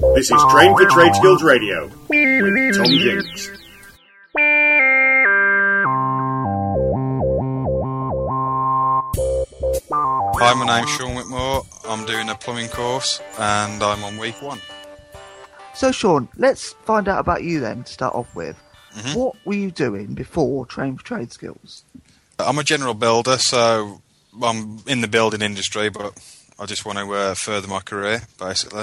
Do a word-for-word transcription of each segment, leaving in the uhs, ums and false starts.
This is Train for Trade Skills Radio with Tom Jinks. Hi, my name's Sean Whitmore. I'm doing a plumbing course and I'm on week one. So Sean, let's find out about you then to start off with. Mm-hmm. What were you doing before Train for Trade Skills? I'm a general builder, so I'm in the building industry, but I just want to uh, further my career, basically.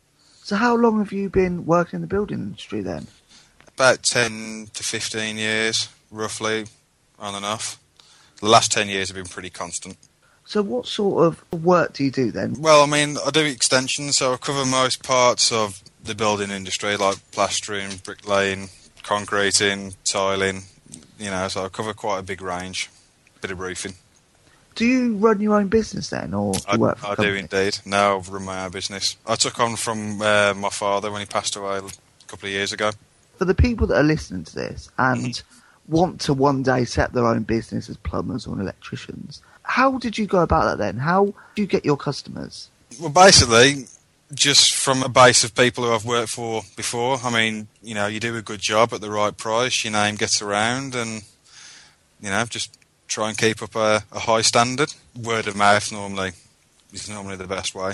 So how long have you been working in the building industry then? About ten to fifteen years, roughly, on and off. The last ten years have been pretty constant. So what sort of work do you do then? Well, I mean, I do extensions, so I cover most parts of the building industry, like plastering, bricklaying, concreting, tiling, you know, so I cover quite a big range. Bit of roofing. Do you run your own business then, or do you I, work for a I do company? indeed. Now I've run my own business. I took on from uh, my father when he passed away a couple of years ago. For the people that are listening to this and Mm-hmm. want to one day set their own business as plumbers or electricians, how did you go about that then? How do you get your customers? Well, basically, just from a base of people who I've worked for before. I mean, you know, you do a good job at the right price, your name gets around, and, you know, just try and keep up a, a high standard. Word of mouth normally is normally the best way.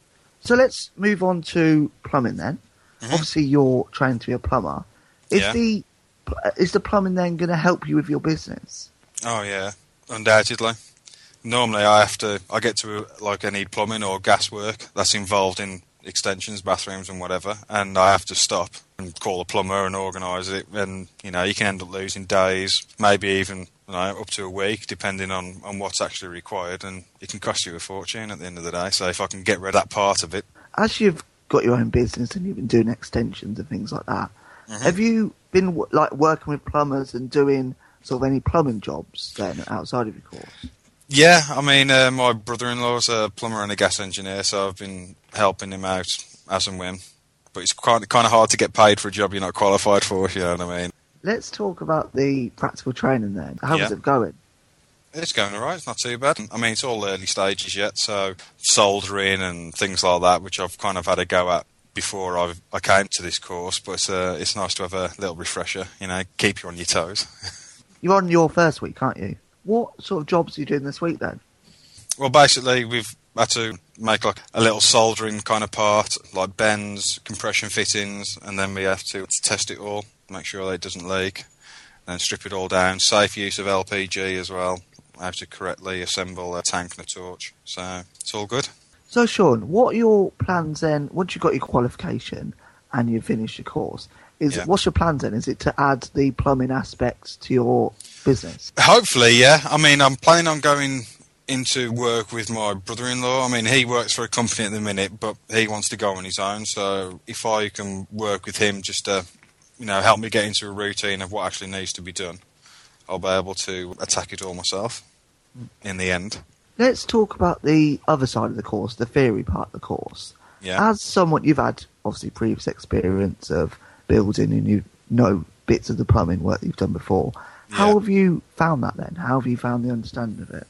So let's move on to plumbing then. Mm-hmm. Obviously, you're trained to be a plumber. Is Yeah. the is the plumbing then going to help you with your business? Oh, yeah, undoubtedly. Normally, I have to. I get to like I need plumbing or gas work that's involved in extensions, bathrooms, and whatever, and I have to stop and call a plumber and organise it. And you know, you can end up losing days, maybe even you know, up to a week, depending on, on what's actually required, and it can cost you a fortune at the end of the day. So if I can get rid of that part of it, As you've got your own business and you've been doing extensions and things like that, mm-hmm. have you been w- like working with plumbers and doing sort of any plumbing jobs then outside of your course? Yeah, I mean, uh, my brother-in-law's a plumber and a gas engineer, so I've been helping him out as and when. But it's quite kind of hard to get paid for a job you're not qualified for, if you know what I mean. Let's talk about the practical training then. How Yeah. is it going? It's going all right. It's not too bad. I mean, it's all early stages yet, so soldering and things like that, which I've kind of had a go at before I've, I came to this course. But uh, it's nice to have a little refresher, you know, keep you on your toes. You're on your first week, aren't you? What sort of jobs are you doing this week then? Well, basically, we've had to make like a little soldering kind of part, like bends, compression fittings, and then we have to test it all, make sure that it doesn't leak, then strip it all down. Safe use of L P G as well, how to correctly assemble a tank and a torch. So it's all good. So Sean, what are your plans then, once you've got your qualification and you've finished your course, is Yeah. what's your plans then? Is it to add the plumbing aspects to your business? Hopefully, yeah. I mean, I'm planning on going into work with my brother-in-law. I mean, he works for a company at the minute, but he wants to go on his own. So if I can work with him just to, you know, help me get into a routine of what actually needs to be done, I'll be able to attack it all myself in the end. Let's talk about the other side of the course, the theory part of the course. Yeah. As someone, you've had obviously previous experience of building and you know bits of the plumbing work that you've done before. How Yeah. have you found that then? How have you found the understanding of it?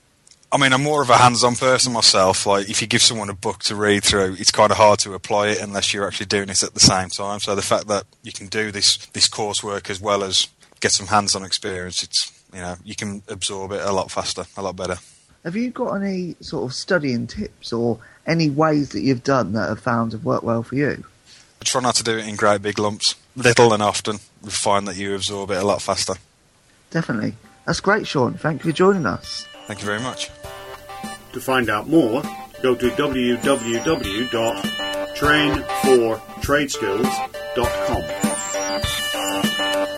I mean, I'm more of a hands-on person myself. Like, if you give someone a book to read through, it's kind of hard to apply it unless you're actually doing it at the same time. So the fact that you can do this this coursework as well as get some hands-on experience, it's, you know, you can absorb it a lot faster, a lot better. Have you got any sort of studying tips or any ways that you've done that have found have worked well for you? I try not to do it in great big lumps. Little and often, we find that you absorb it a lot faster. Definitely. That's great, Sean. Thank you for joining us. Thank you very much. To find out more, go to w w w dot train for trade skills dot com.